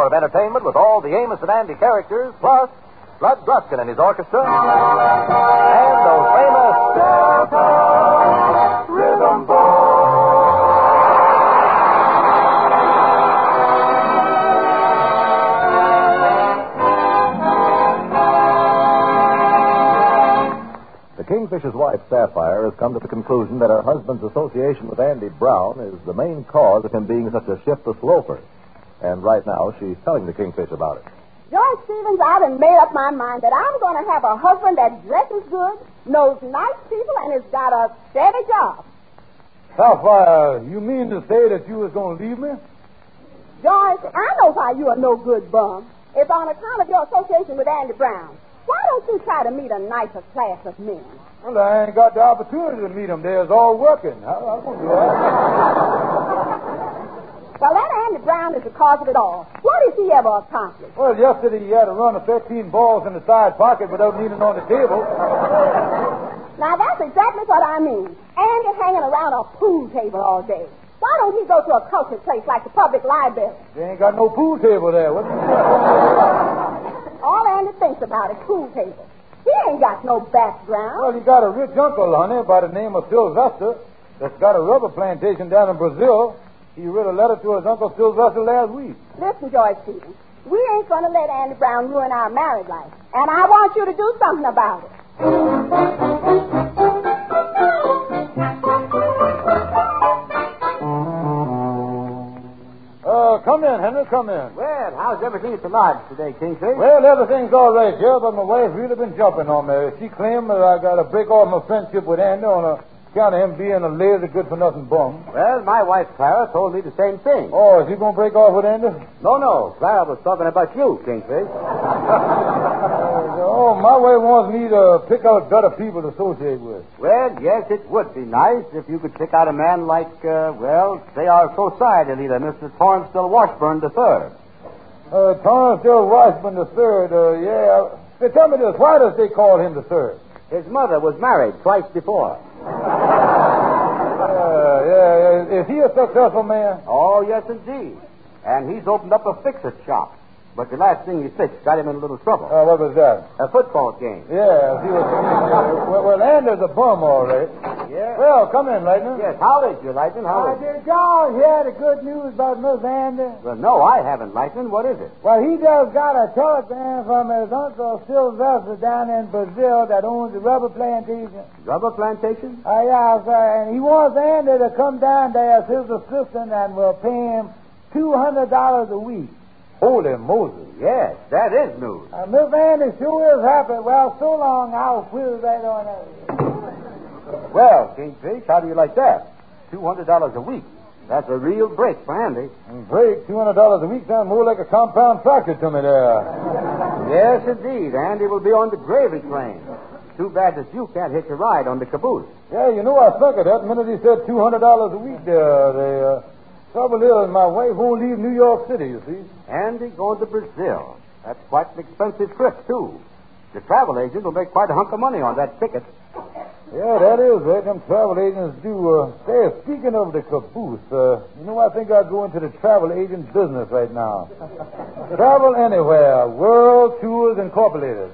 hour of entertainment with all the Amos and Andy characters, plus Bud Gruskin and his orchestra, and those famous Delta Rhythm Boys. The Kingfisher's wife, Sapphire, has come to the conclusion that her husband's association with Andy Brown is the main cause of him being such a shiftless loafer. And right now, she's telling the Kingfish about it. George Stevens, I've made up my mind that I'm going to have a husband that dresses good, knows nice people, and has got a steady job. Sapphire, you mean to say that you was going to leave me? George, I know why you are no good bum. It's on account of your association with Andy Brown. Why don't you try to meet a nicer class of men? Well, I ain't got the opportunity to meet them. They're all working. How going to do that? Well, that Andy Brown is the cause of it all. What has he ever accomplished? Well, yesterday he had a run of 13 balls in the side pocket without kneeling on the table. Now, that's exactly what I mean. Andy hanging around a pool table all day. Why don't he go to a cultured place like the public library? They ain't got no pool table there. What's All Andy thinks about is pool tables. He ain't got no background. Well, he got a rich uncle, honey, by the name of Sylvester, that's got a rubber plantation down in Brazil. He wrote a letter to his Uncle Sylvester last week. Listen, George Stevens, we ain't going to let Andy Brown ruin our married life. And I want you to do something about it. Come in, Henry, come in. Well, how's everything at the lodge today, Kingfish? Well, everything's all right here, but my wife's really been jumping on me. She claimed that I got to break off my friendship with Andy on account of him being a lazy, good-for-nothing bum. Well, my wife, Clara, told me the same thing. Oh, is he going to break off with Andy? No. Clara was talking about you, Kingfish. My wife wants me to pick out better people to associate with. Well, yes, it would be nice if you could pick out a man like, say our society leader, Mr. Torrance Washburn III. Torrance Washburn III, yeah. Say, tell me this, why does they call him the third? His mother was married twice before. Yeah. Is he a successful man? Oh, yes, indeed. And he's opened up a fix-it shop. But the last thing he fixed got him in a little trouble. What was that? A football game. Yeah, he was. Well, Andy's a bum, all right. Yeah. Well, come in, Lightning. Yes, how is you, Lightning? How is you? Did y'all hear the good news about Miss Andy? Well, no, I haven't, Lightning. What is it? Well, he just got a telegram from his Uncle Sylvester down in Brazil that owns a rubber plantation. Rubber plantation? Yeah, sir. And he wants Andy to come down there as his assistant and will pay him $200 a week. Holy Moses. Yes, that is news. Miss Andy sure is happy. Well, so long, I'll whiz right on out. Well, Kingfish, how do you like that? $200 a week. That's a real break for Andy. Break? $200 a week sounds more like a compound fracture to me there. Yes, indeed. Andy will be on the gravy train. Too bad that you can't hitch a ride on the caboose. Yeah, I think of that the minute he said $200 a week there. Trouble is, my wife won't leave New York City, you see. Andy going to Brazil. That's quite an expensive trip, too. The travel agent will make quite a hunk of money on that ticket. Yeah, that is right. Them travel agents do. Speaking of the caboose, I think I'll go into the travel agent business right now. Travel Anywhere, World Tours Incorporated.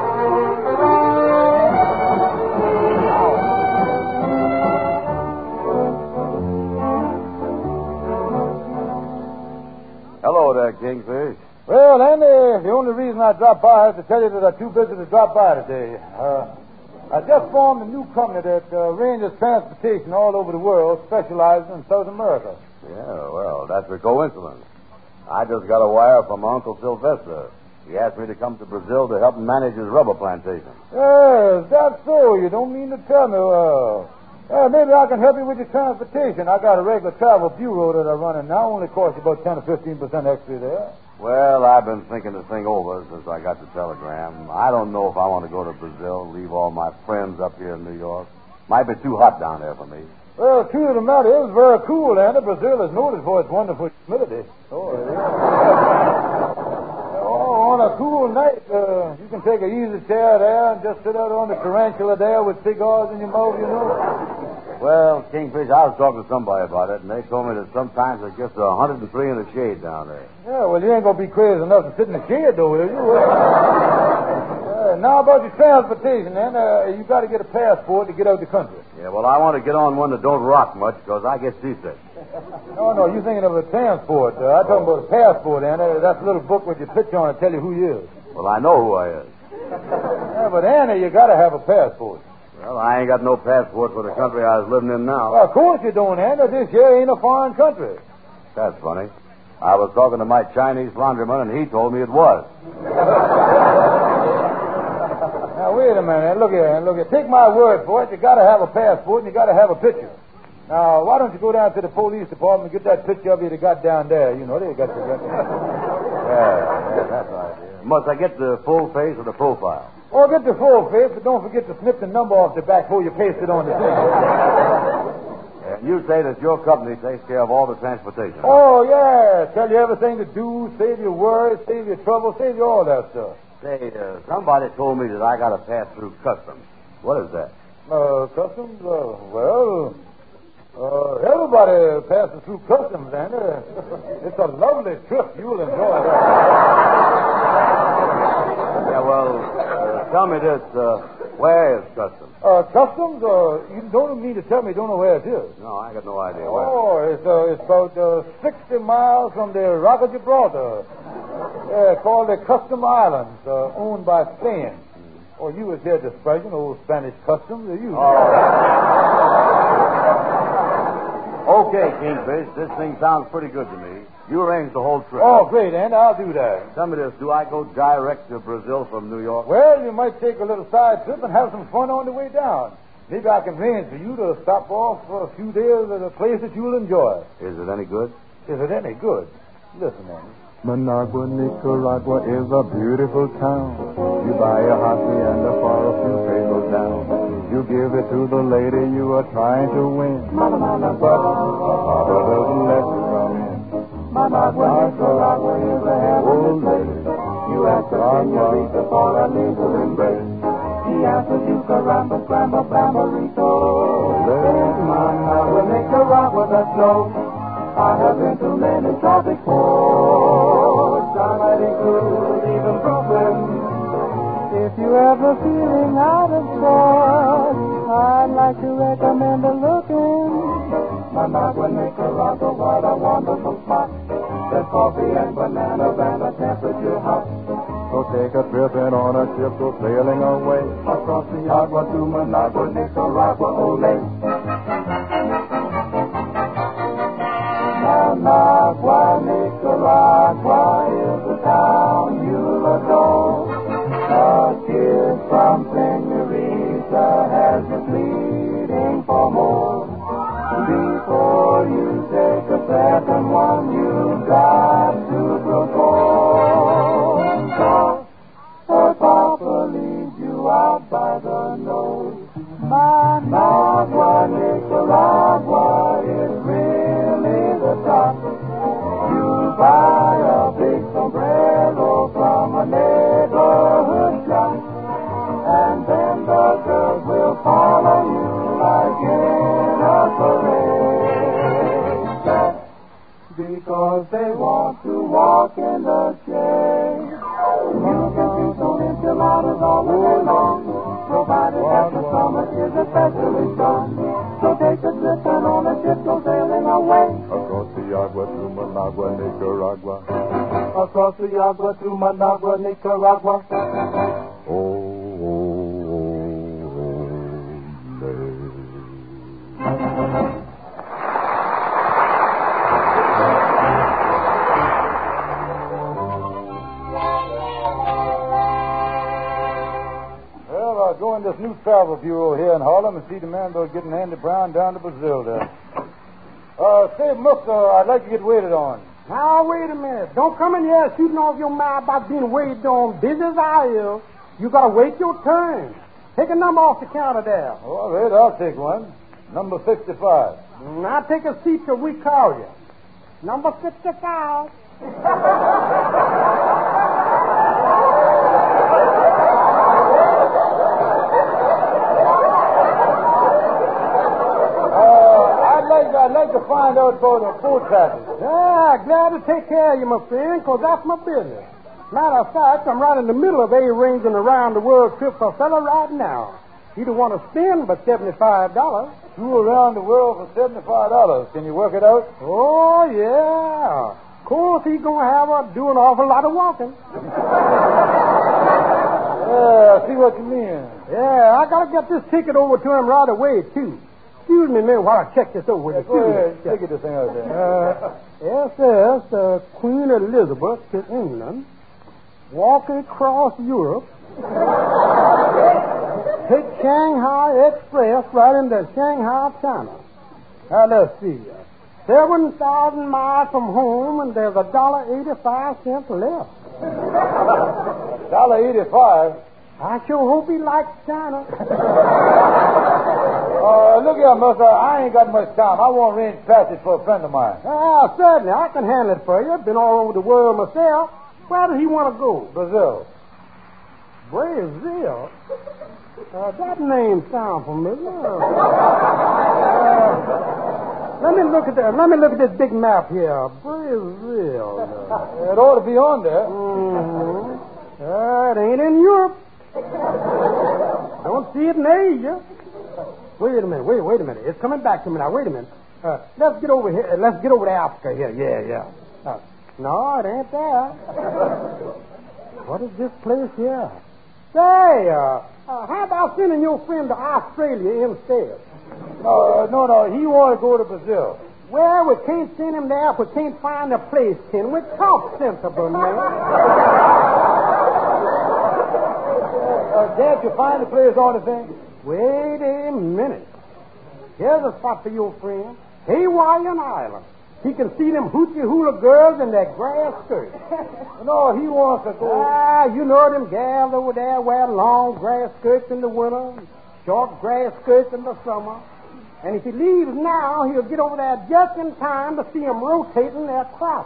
Hello there, Kingfish. Well, Andy, the only reason I dropped by is to tell you that I'm too busy to drop by today. I just formed a new company that arranges transportation all over the world, specializing in South America. Yeah, well, that's a coincidence. I just got a wire from my Uncle Sylvester. He asked me to come to Brazil to help him manage his rubber plantation. Yes, that's so. You don't mean to tell me. Maybe I can help you with your transportation. I got a regular travel bureau that I run in now. Only costs you about 10 or 15% extra there. Well, I've been thinking this thing over since I got the telegram. I don't know if I want to go to Brazil, leave all my friends up here in New York. Might be too hot down there for me. Well, the truth of the matter is very cool, Andy. Brazil is noted for its wonderful humidity. On cool night. You can take an easy chair there and just sit out on the tarantula there with cigars in your mouth, you know. Well, Kingfish, I was talking to somebody about it, and they told me that sometimes it gets 103 in the shade down there. Yeah, well, you ain't going to be crazy enough to sit in the shade, though, will you? Now about your transportation, then, you got to get a passport to get out the country. Yeah, well, I want to get on one that don't rock much because I get seasick. No, you're thinking of a transport. I'm talking about a passport, Anna. That's a little book with your picture on it, tell you who you is. Well, I know who I is. Yeah, but Anna, you got to have a passport. Well, I ain't got no passport for the country I was living in now. Well, of course you don't, Anna. This here ain't a foreign country. That's funny. I was talking to my Chinese laundryman, and he told me it was. Now, wait a minute. Look here. Take my word for it. You got to have a passport, and you got to have a picture. Now, why don't you go down to the police department and get that picture of you they got down there? You know, they got you. Yeah, that's right. Yeah. Must I get the full face or the profile? Oh, get the full face, but don't forget to snip the number off the back before you paste it on the thing. And you say that your company takes care of all the transportation. Oh, yeah. Tell you everything to do, save you worries, save you trouble, save you all that stuff. Say, somebody told me that I got to pass through customs. What is that? Customs? Everybody passes through customs, and it's a lovely trip. You'll enjoy that. Yeah, well, tell me this. Where is customs? Customs? You don't mean to tell me you don't know where it is? No, I got no idea. Where. Oh, it's about 60 miles from the Rock of Gibraltar. Called the Custom Islands, owned by Spain. Oh, you was here to spread, old Spanish customs, or you? Okay, Kingfish, this thing sounds pretty good to me. You arrange the whole trip. Oh, great, and I'll do that. Tell me this, do I go direct to Brazil from New York? Well, you might take a little side trip and have some fun on the way down. Maybe I can arrange for you to stop off for a few days at a place that you'll enjoy. Is it any good? Is it any good? Listen, Annie. Managua, Nicaragua is a beautiful town. You buy a hockey and for a few pesos down. You give it to the lady you are trying to win. But Papa doesn't let you come in. Managua, Nicaragua is a heavenly place. You ask the senorita for a legal embrace. He answers you caramba, scramba, bambarito. Managua, Nicaragua, that's no. I have been to many tropic ports. I might include even Brooklyn. If you're ever feeling out of sorts, I'd like to recommend a look in Managua, Nicaragua. What a wonderful spot. There's coffee and bananas and a temperature hot. So take a trip in on a ship, go sailing away across the agua to Managua, Nicaragua, ole. Managua, Nicaragua is the town you'll adore. A kiss from Senorita has you pleading for more. Before you take a second one, you've got to propose. Or Papa leads you out by the nose. Managua, Nicaragua is really the top. You buy a big sombrero from a neighborhood shop, and then the girls will follow you like in a parade. Because they want to walk in the shade. You can see some enchiladas all the day long, provided that the summer is especially strong. So take a trip and on a ship go sailing away. Across the agua to Managua, Nicaragua. Across the agua to Managua, Nicaragua. Go in this new travel bureau here in Harlem and see the man about getting Andy Brown down to Brazil there. Say, Mook, I'd like to get waited on. Now, wait a minute. Don't come in here shooting off your mouth about being waited on. Busy as I am. You got to wait your turn. Take a number off the counter there. All right, I'll take one. Number 55. Now, take a seat till we call you. Number 55. I'd like to find out about the boat passage. Yeah, glad to take care of you, my friend, 'cause that's my business. Matter of fact, I'm right in the middle of arranging a round-the-world trip for a fella right now. He don't want to spend but $75. Two around the world for $75. Can you work it out? Oh, yeah. Of course, he's going to have to do an awful lot of walking. Yeah, I see what you mean. Yeah, I got to get this ticket over to him right away, too. Excuse me a minute while I check this over with you. Go ahead. Take this thing out there. SS, Queen Elizabeth to England, walking across Europe, take Shanghai Express right into Shanghai, China. Now, let's see. 7,000 miles from home, and there's $1.85 left. $1.85? I sure hope he likes China. Look here, mister. I ain't got much time. I want range passage for a friend of mine. Certainly. I can handle it for you. Been all over the world myself. Where does he want to go? Brazil. Brazil? That name sounds familiar. Let me look at this big map here. Brazil. It ought to be on there. Mm-hmm. It ain't in Europe. Don't see it in Asia. Wait a minute. It's coming back to me now. Wait a minute. Let's get over here. Let's get over to Africa here. Yeah. No, it ain't there. What is this place here? Say, how about sending your friend to Australia instead? No. He want to go to Brazil. Well, we can't send him there if we can't find a place, can we? Talk sensible, man. Can't you find the place on the thing? Wait a minute. Here's a spot for your friend. Hawaiian Island. He can see them hoochie hula girls in their grass skirts. No, he wants to go. You know them gals over there wear long grass skirts in the winter, short grass skirts in the summer. And if he leaves now, he'll get over there just in time to see them rotating their crops.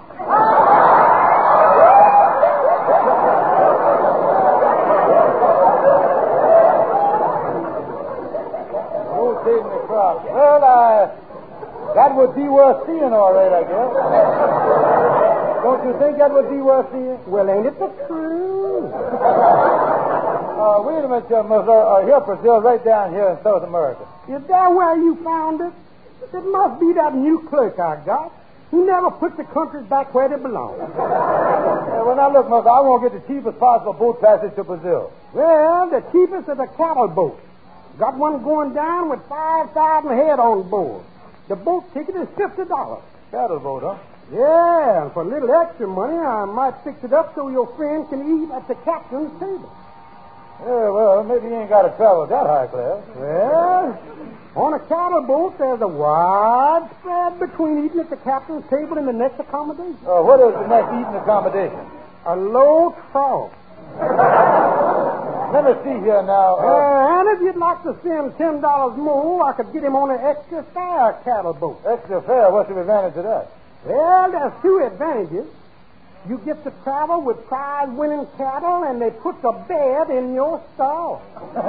Rotating the crops. Well, that would be worth seeing, all right, I guess. Don't you think that would be worth seeing? Well, ain't it the truth? Wait a minute, mister. Here, Brazil, right down here in South America. Is that where you found it? It must be that new clerk I got. He never put the countries back where they belong. Well, now, look, mister, I want to get the cheapest possible boat passage to Brazil. Well, the cheapest is a cattle boat. Got one going down with 5,000 head on board. The boat ticket is $50. Cattle boat, huh? Yeah, and for a little extra money, I might fix it up so your friend can eat at the captain's table. Yeah, well, maybe you ain't got to travel that high class. Well, on a cattle boat, there's a wide spread between eating at the captain's table and the next accommodation. What is the next eating accommodation? A low trough. Let me see here now. And if you'd like to send $10 more, I could get him on an extra fare cattle boat. Extra fare? What's the advantage of that? Well, there's two advantages. You get to travel with prize-winning cattle, and they put the bed in your stall.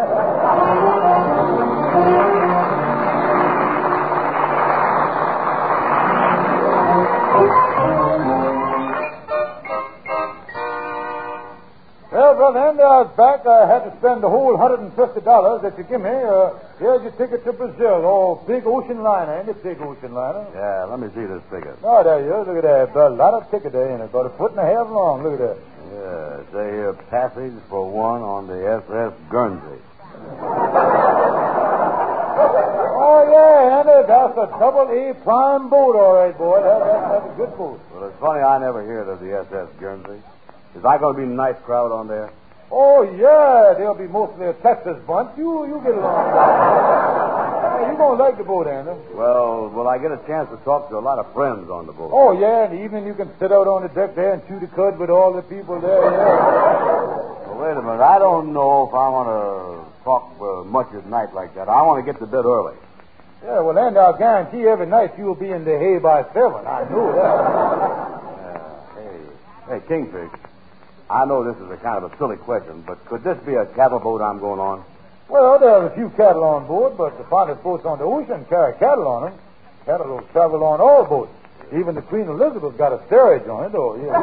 Well, Brother Andy, I was back. I had to spend the whole $150 that you give me. Here's your ticket to Brazil. Oh, big ocean liner, ain't it? Big ocean liner. Yeah, let me see this ticket. Oh, there you are. Look at that. A lot of ticket there in it. About a foot and a half long. Look at that. Yeah, say here, passage for one on the SS Guernsey. Oh, yeah, Andy. That's a double-A prime boat, all right, boy. That's a good boat. Well, it's funny I never heard of the SS Guernsey. Is that going to be a nice crowd on there? Oh, yeah. They'll be mostly a Texas bunch. You get along. You're going to like the boat, Andy. Well, will I get a chance to talk to a lot of friends on the boat? Oh, yeah. In the evening, you can sit out on the deck there and chew the cud with all the people there, yeah. Well, wait a minute. I don't know if I want to talk much at night like that. I want to get to bed early. Yeah, well, Andy, I'll guarantee every night you'll be in the hay by 7. I know that. Hey, Kingfish. I know this is a kind of a silly question, but could this be a cattle boat I'm going on? Well, there's a few cattle on board, but the finest boats on the ocean carry cattle on them. cattle will travel on all boats. Even the Queen Elizabeth got a steerage on it, though. Yeah,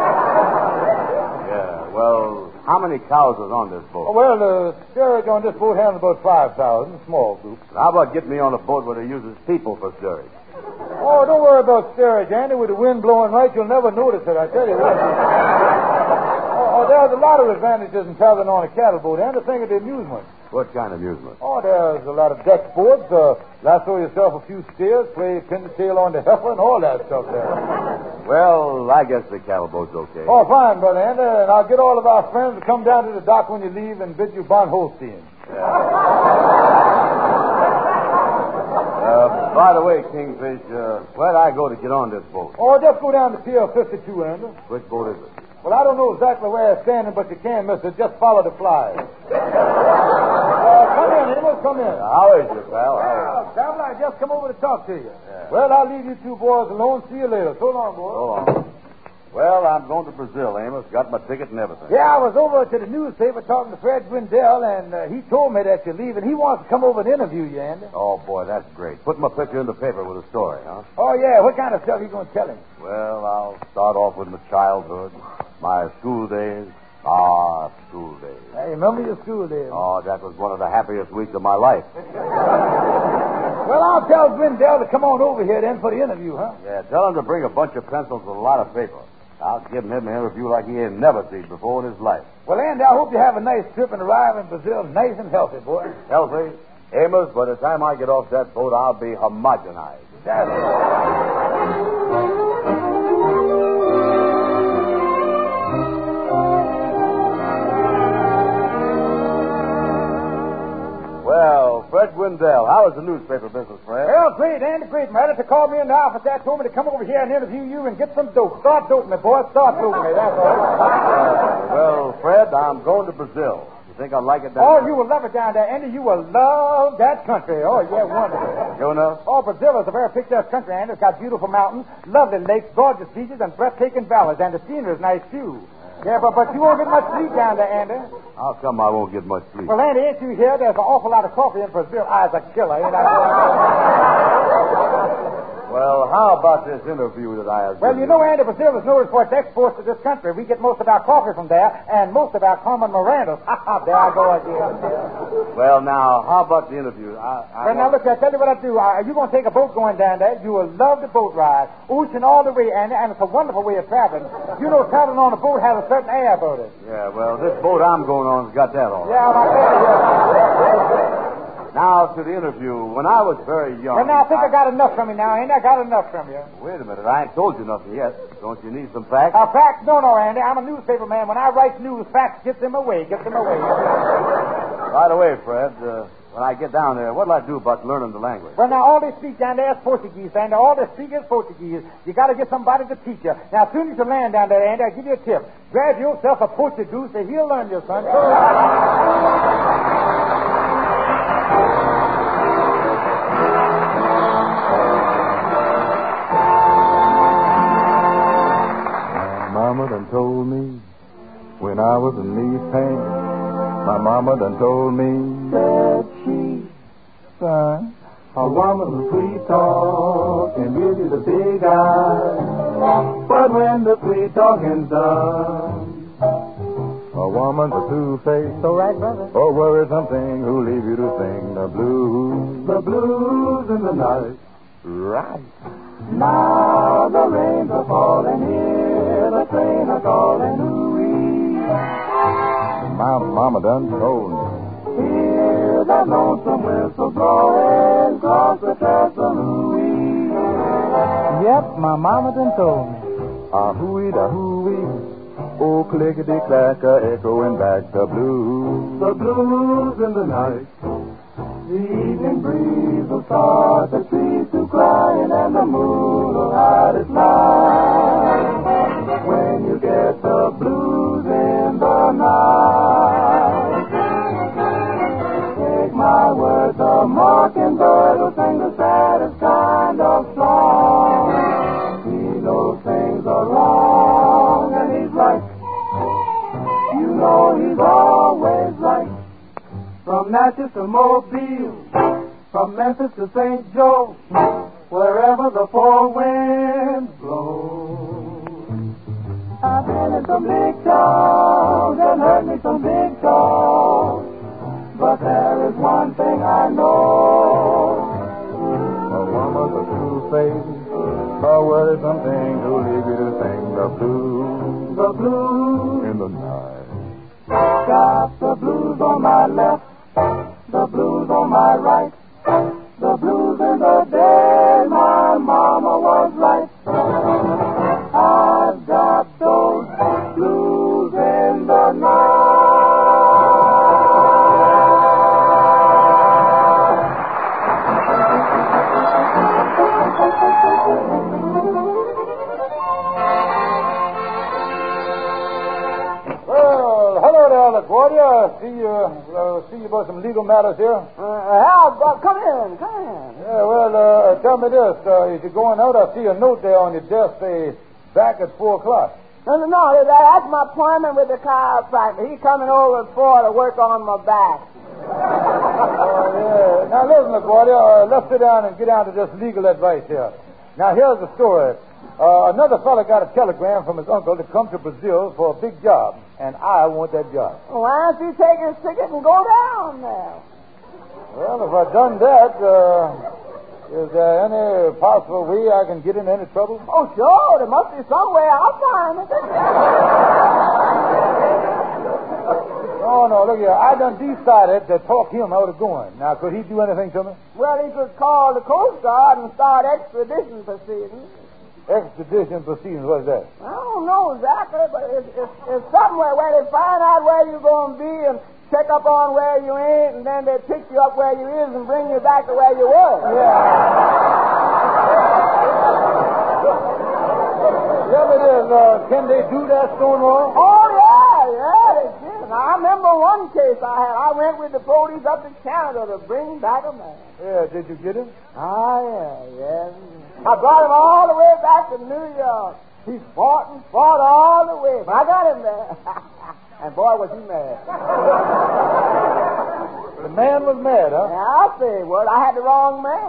Yeah, well, how many cows is on this boat? well, the steerage on this boat has about 5,000, small group. How about getting me on a boat where they uses people for steerage? Oh, don't worry about steerage, Andy. With the wind blowing right, you'll never notice it, I tell you what. There's a lot of advantages in traveling on a cattle boat, and think of the amusement. What kind of amusement? Oh, there's a lot of deck sports. Lasso yourself a few steers, play pin the tail on the heifer, and all that stuff there. Well, I guess the cattle boat's okay. Oh, fine, Brother Andy. And I'll get all of our friends to come down to the dock when you leave and bid you bon Holstein. By the way, Kingfish, where'd I go to get on this boat? Oh, just go down to Pier 52, Andy. Which boat is it? Well, I don't know exactly where it's standing, but you can, mister. Just follow the flies. Come in, Amos, come in. How is you, pal? Traveler, I just come over to talk to you. Yeah. Well, I'll leave you two boys alone. See you later. So long, boys. So long. Well, I'm going to Brazil, Amos. Got my ticket and everything. Yeah, I was over to the newspaper talking to Fred Gwendell, and he told me that you're leaving. He wants to come over and interview you, Andy. Oh, boy, that's great. Put my picture in the paper with a story, huh? Oh, yeah. What kind of stuff are you going to tell him? Well, I'll start off with my childhood, my school days. School days. Hey, remember your school days? Oh, that was one of the happiest weeks of my life. Well, I'll tell Gwendell to come on over here then for the interview, huh? Yeah, tell him to bring a bunch of pencils and a lot of paper. I'll give him an interview like he ain't never seen before in his life. Well, Andy, I hope you have a nice trip and arrive in Brazil nice and healthy, boy. Healthy? Amos, by the time I get off that boat, I'll be homogenized. That's Well, Fred Gwendell, how is the newspaper business, Fred? Well, great, Andy, great. My editor called me in the office there, told me to come over here and interview you and get some dope. Start doping me, boy. Start doping me, that's all. Well, Fred, I'm going to Brazil. You think I'll like it down Oh, there? you will love it down there, Andy. You will love that country. Oh, yeah, wonderful. You know? Oh, Brazil is a very picturesque country, Andy. It's got beautiful mountains, lovely lakes, gorgeous beaches, and breathtaking valleys, and the scenery is nice, too. Yeah, but you won't get much sleep down there, Andy. How come I won't get much sleep? Well, Andy, ain't you here? There's an awful lot of coffee in Brazil. I's a killer, ain't I? Well, how about this interview that I have? Well, you know, Andy, Brazil is noted for its exports to this country. We get most of our coffee from there, and most of our Carmen Mirandas. There I go again. Well, now, how about the interview? Well, now, look, I'll tell you what I'll do. Are you going to take a boat going down there? You will love the boat ride. Ocean all the way, Andy, and it's a wonderful way of traveling. You know, traveling on a boat has a certain air about it. Yeah, well, this boat I'm going on's got that all right. Yeah, I tell you. Now, to the interview. When I was very young... Well, now, I think I got enough from you now, Andy. I got enough from you. Wait a minute. I ain't told you nothing yet. Don't you need some facts? Facts? No, Andy. I'm a newspaper man. When I write news, facts gets them away. By the way, Fred, when I get down there, what'll I do about learning the language? Well, now, all they speak down there is Portuguese, Andy. All they speak is Portuguese. You got to get somebody to teach you. Now, as soon as you land down there, Andy, I'll give you a tip. Grab yourself a Portuguese, and he'll learn you, son. Mama done told me when I was in these pants. My mama done told me that she, son, a woman who sweet talk and gives you the big eye. But when the sweet talking's done, a woman's a two-faced, So right, brother. or worrisome thing who leave you to sing the blues in the night. Right. Now the rains are falling here, the train are calling, ooh-wee. My mama done told me, hear that lonesome whistle blowing across the trestle, ooh-wee. Yep, my mama done told me. Ah-hoo-wee, da-hoo-wee, oh, clickety-clacker, echoing back the blues in the night. The evening breeze will start the trees to crying, and the moon will hide its light when you get the blues in the night. Take my word, the mockingbird will sing the saddest kind of song. He knows things are wrong, and he's right. You know he's always right. From Natchez to Mobile, from Memphis to St. Joe, wherever the four winds blow. I've been in some big towns and heard me some big talk, but there is one thing I know. A woman's a true face, a worrisome thing to leave you to sing the blues in the night. Got the blues on my left, the blues on my right, the blues in the day my mama was right. I've got those blues in the night. Well, hello there, LaGuardia. See you about some legal matters here. Hal, come in. Yeah, well, tell me this. If you're going out, I see a note there on your desk, say, back at 4 o'clock. No, that's my appointment with the chiropractor. He's coming over at 4 to work on my back. Oh, yeah. Now, listen, LaGuardia, let's sit down and get down to this legal advice here. Now, here's the story. Another fella got a telegram from his uncle to come to Brazil for a big job, and I want that job. Why don't you take his ticket and go down there? Well, if I'd done that, is there any possible way I can get in any trouble? Oh, sure. There must be some way. I'll find it. No, look here. I done decided to talk him out of going. Now, could he do anything to me? Well, he could call the Coast Guard and start extradition proceedings. Extradition proceedings, what's that? I don't know exactly, but it's somewhere where they find out where you're going to be and check up on where you ain't, and then they pick you up where you is and bring you back to where you were. Yeah, it is. Can they do that, Stonewall? Oh, yeah, they can. I remember one case I had. I went with the police up to Canada to bring back a man. Yeah, did you get him? Oh, yeah. I brought him all the way back to New York. He fought all the way, but I got him there. And boy, was he mad. The man was mad, huh? Yeah, I'll say a word. I had the wrong man.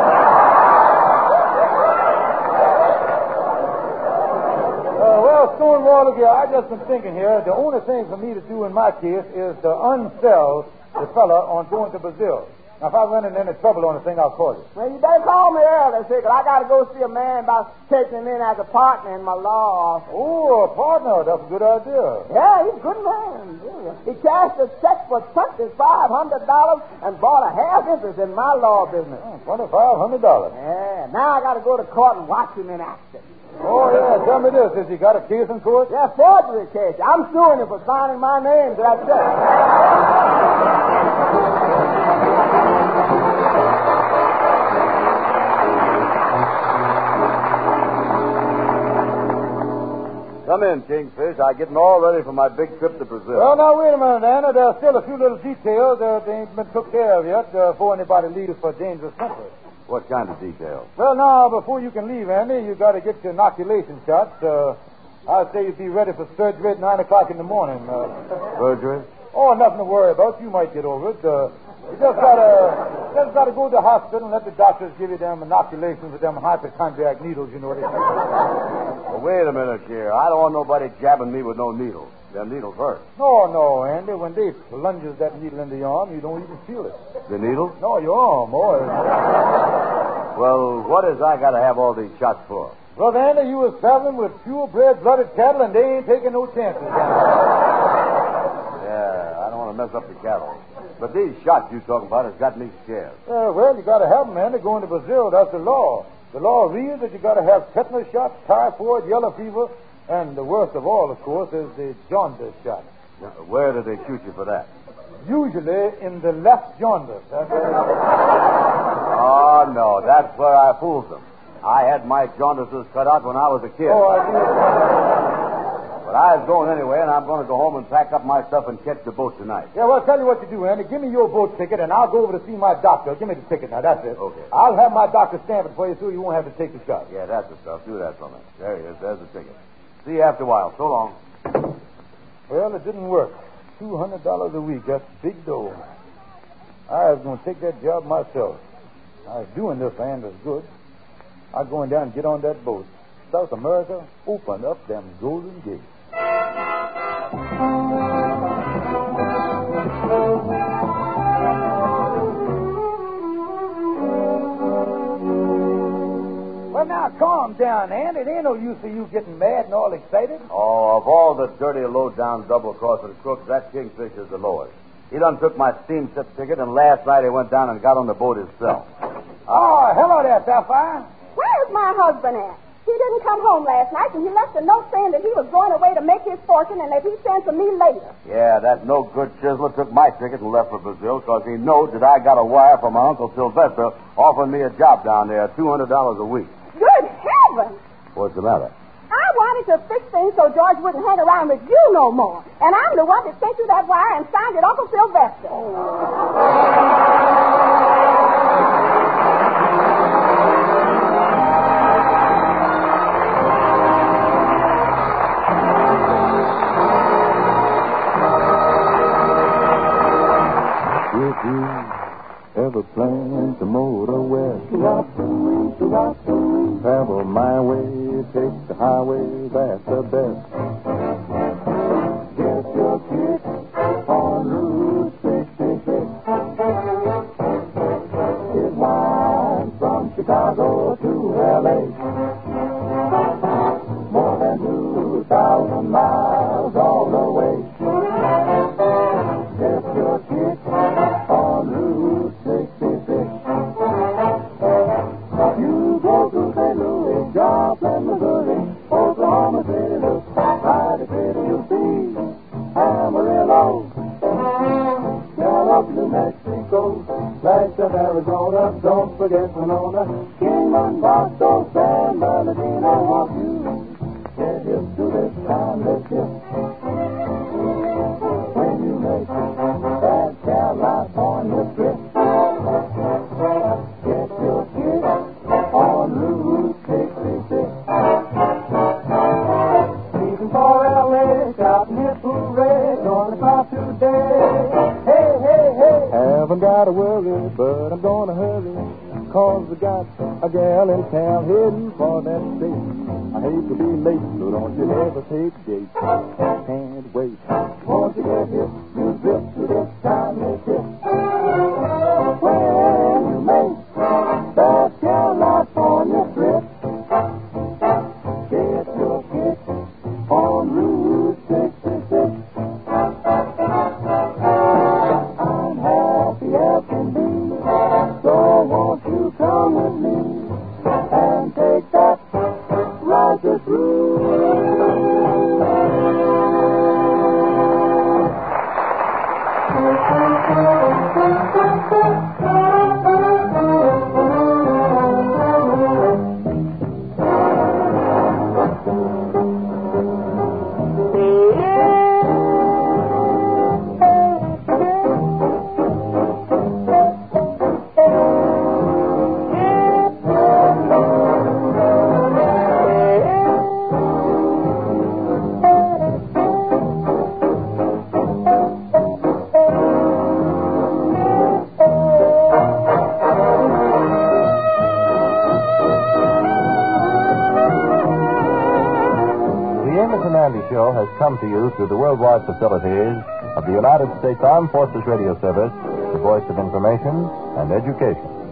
Well, Stonewall, look here, I just been thinking here, the only thing for me to do in my case is to unsell the fella on going to Brazil. Now, if I run into any trouble on the thing, I'll call you. Well, you better call me early, see, because I got to go see a man about taking him in as a partner in my law office. Oh, a partner. That's a good idea. Yeah, he's a good man. He cashed a check for $2,500 and bought a half interest in my law business. $2,500. Yeah, now I got to go to court and watch him in action. Oh, yeah, tell me this. Has he got a case in court? Yeah, forgery case. I'm suing him for signing my name to that check. Come in, Kingfish. I'm getting all ready for my big trip to Brazil. Well, now, wait a minute, Anna. There's still a few little details that ain't been took care of yet before anybody leaves for dangerous country. What kind of details? Well, now, before you can leave, Andy, you got to get your inoculation shots. I'd say you'd be ready for surgery at 9 o'clock in the morning. Surgery? Oh, nothing to worry about. You might get over it. You just gotta go to the hospital and let the doctors give you them inoculations with them hypochondriac needles, you know what they say. Well, wait a minute here. I don't want nobody jabbing me with no needles. Them needles hurt. No, Andy. When they plunges that needle into your arm, you don't even feel it. The needle? No, your arm, boy. Well, what is I got to have all these shots for? Well, Andy, you was traveling with purebred blooded cattle, and they ain't taking no chances. Yeah, I don't want to mess up the cattle. But these shots you talking about has got me scared. Well, you got to have them, Andy. Going to Brazil, that's the law. The law reads that you got to have tetanus shots, typhoid, yellow fever, and the worst of all, of course, is the jaundice shot. Now, where do they shoot you for that? Usually in the left jaundice. Oh, no, that's where I fooled them. I had my jaundices cut out when I was a kid. Oh, I do. But I was going anyway, and I'm going to go home and pack up my stuff and catch the boat tonight. Yeah, well, I'll tell you what you do, Andy. Give me your boat ticket, and I'll go over to see my doctor. Give me the ticket now. That's it. Okay. I'll have my doctor stamp it for you so you won't have to take the shot. Yeah, that's the stuff. Do that for me. There he is. There's the ticket. See you after a while. So long. Well, it didn't work. $200 a week. That's big dough. I was going to take that job myself. I was doing this for Anders Good. I'm going down and get on that boat. South America, open up them golden gates. Well, now, calm down, Andy. It ain't no use for you getting mad and all excited. Oh, of all the dirty, low-down, double-crossing crooks, that Kingfisher's the lowest. He done took my steamship ticket, and last night he went down and got on the boat himself. Oh, hello there, Sapphire. Where's my husband at? He didn't come home last night, and he left a note saying that he was going away to make his fortune and that he'd send for me later. Yeah, that no-good chiseler took my ticket and left for Brazil because he knowed that I got a wire from my Uncle Sylvester offering me a job down there, $200 a week. Good heavens! What's the matter? I wanted to fix things so George wouldn't hang around with you no more. And I'm the one that sent you that wire and signed it Uncle Sylvester. If you ever plan to motor west, travel my way, take the highway, that's the best. Get your kick on Route 66. It winds from Chicago to L.A. More than 2,000 miles all the way. Get your kick on Route 66. You go to St. Louis, Joplin, Missouri, Oklahoma City, look mighty pretty, you'll see Amarillo. Gallup, New Mexico, Flagstaff, Arizona, don't forget Winona, Kingman, Boston, San Bernardino, won't you get hip to this timeless ship? When you make that California trip, get your kick on Route 66. Leaving for L.A., shouting hip hooray, gonna start today. Hey, hey, hey. Haven't got to worry, but I'm gonna hurry, 'cause we got a gal in town heading for that state. I hate to be late, so don't you hesitate, Jake. Can't wait. Won't you get hip, you zip to this timeless ship. When you make that California trip, get your kick on Route 66. I'm happy as can be, so won't you come with me and take that righteous route? Show has come to you through the worldwide facilities of the United States Armed Forces Radio Service, the voice of information and education.